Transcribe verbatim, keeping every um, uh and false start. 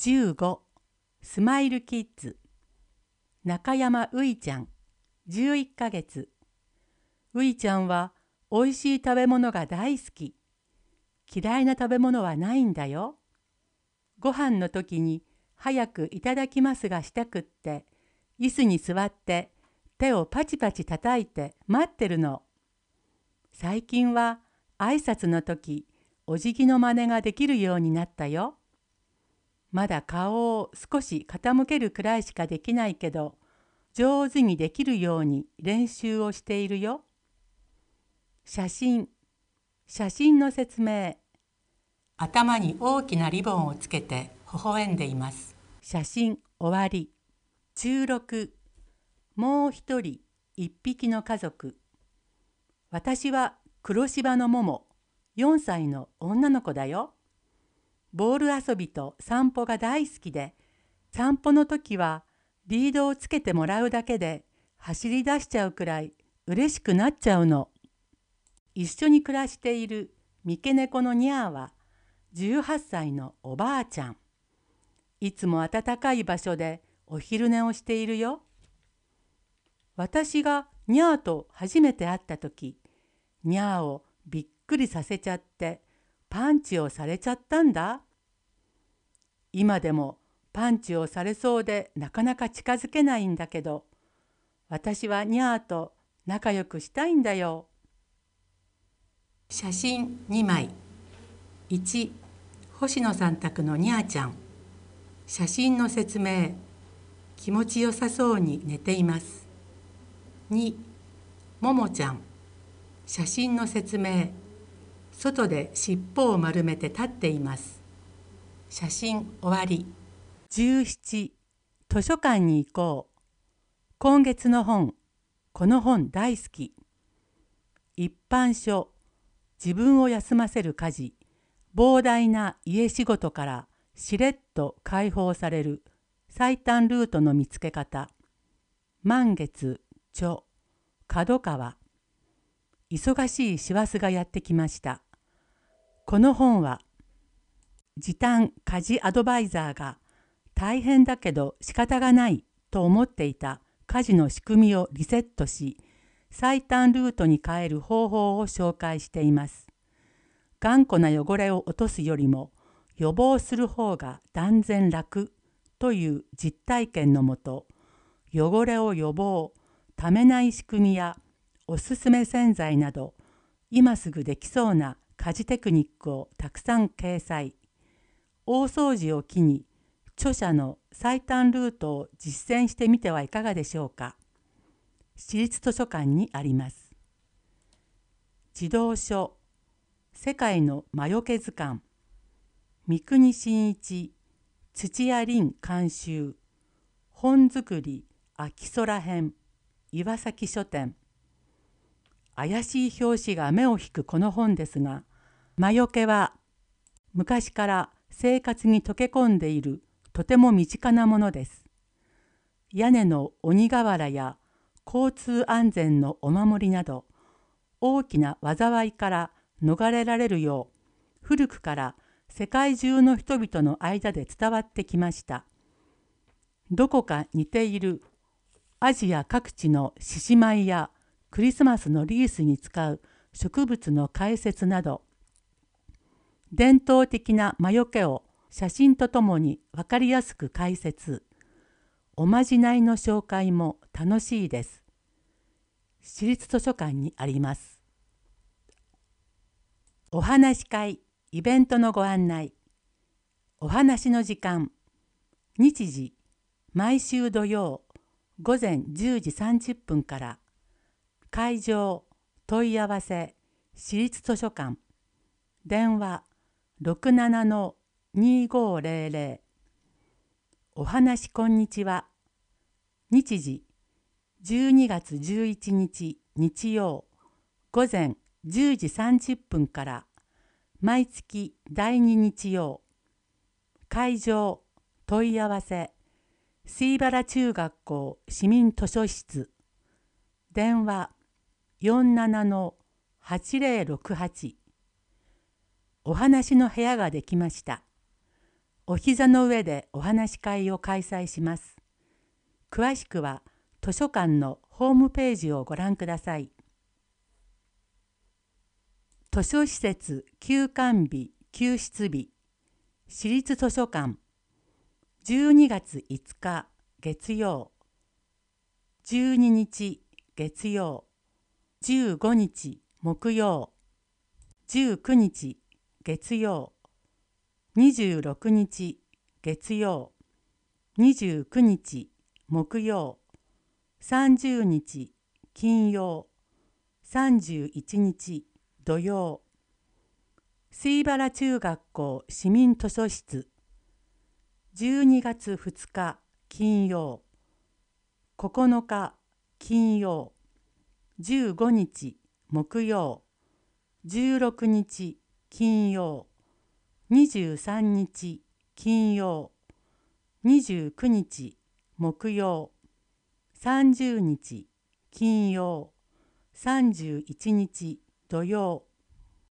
じゅうごスマイルキッズ中山ういちゃんじゅういっかげつ。ういちゃんはおいしい食べ物が大好き。嫌いな食べ物はないんだよ。ご飯の時に早くいただきますがしたくって椅子に座って手をパチパチ叩いて待ってるの。最近は挨拶の時お辞儀の真似ができるようになったよ。まだ顔を少し傾けるくらいしかできないけど上手にできるように練習をしているよ。写真写真の説明。頭に大きなリボンをつけて微笑んでいます。写真終わり。じゅうろくもう一人一匹の家族。私は黒柴のももよんさいの女の子だよ。ボール遊びと散歩が大好きで、散歩の時はリードをつけてもらうだけで走り出しちゃうくらい嬉しくなっちゃうの。一緒に暮らしている三毛猫のニャーはじゅうはっさいのおばあちゃん。いつも暖かい場所でお昼寝をしているよ。私がニャーと初めて会った時、ニャーをびっくりさせちゃってパンチをされちゃったんだ。今でもパンチをされそうでなかなか近づけないんだけど、私はニャーと仲良くしたいんだよ。写真にまい。いち、星野さん宅のニャーちゃん。写真の説明。気持ちよさそうに寝ています。に、ももちゃん。写真の説明。外で尻尾を丸めて立っています。写真終わり。じゅうなな、図書館に行こう。今月の本、この本大好き。一般書、自分を休ませる家事、膨大な家仕事からしれっと解放される最短ルートの見つけ方。満月、著、角川。忙しい師走がやってきました。この本は、時短家事アドバイザーが大変だけど仕方がないと思っていた家事の仕組みをリセットし、最短ルートに変える方法を紹介しています。頑固な汚れを落とすよりも予防する方が断然楽という実体験のもと、汚れを予防、ためない仕組みやおすすめ洗剤など、今すぐできそうな家事テクニックをたくさん掲載。大掃除を機に著者の最短ルートを実践してみてはいかがでしょうか。市立図書館にあります。児童書、世界の魔除け図鑑。三国真一、土屋凛監修。本作り秋空編、岩崎書店。怪しい表紙が目を引くこの本ですが、魔除けは昔から生活に溶け込んでいるとても身近なものです。屋根の鬼瓦や交通安全のお守りなど、大きな災いから逃れられるよう、古くから世界中の人々の間で伝わってきました。どこか似ているアジア各地の獅子舞やクリスマスのリースに使う植物の解説など、伝統的な魔除けを写真とともに分かりやすく解説。おまじないの紹介も楽しいです。市立図書館にあります。お話し会、イベントのご案内。お話の時間。日時、毎週土曜午前じゅうじさんじゅっぷんから。会場、問い合わせ、市立図書館。電話、ろくななのにごぜろぜろ。お話こんにちは。日時、じゅうにがつじゅういちにち日曜午前じゅうじさんじゅっぷんから。毎月だいに日曜。会場、問い合わせ、水原中学校市民図書室。電話、よんななのはちぜろろくはち。お話の部屋ができました。 お膝の上でお話し会を開催します。詳しくは図書館のホームページをご覧ください。図書施設休館日休室日私立図書館じゅうにがついつか月曜、じゅうににち月曜、じゅうごにち木曜、じゅうくにち月曜、にじゅうろくにち月曜、にじゅうくにち木曜、さんじゅうにち金曜、さんじゅういちにち土曜。水原中学校市民図書室じゅうにがつふつか金曜、ここのか金曜、じゅうごにち木曜、じゅうろくにち金曜、にじゅうさんにち金曜、にじゅうくにち木曜、さんじゅうにち金曜、さんじゅういちにち土曜。